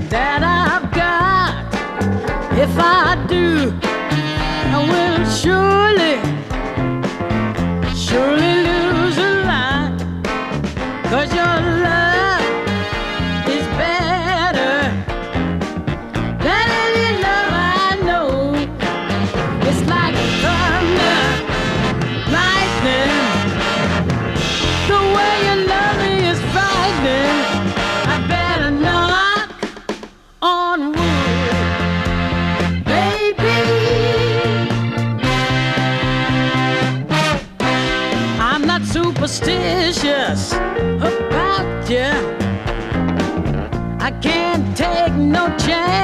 that I've got. If I do, I will surely lose a lot. 'Cause your love is better than any love I know. It's like thunder, lightning. The way you love me is frightening. I better knock on wood, baby. I'm not superstitious about you. I can't take no chance.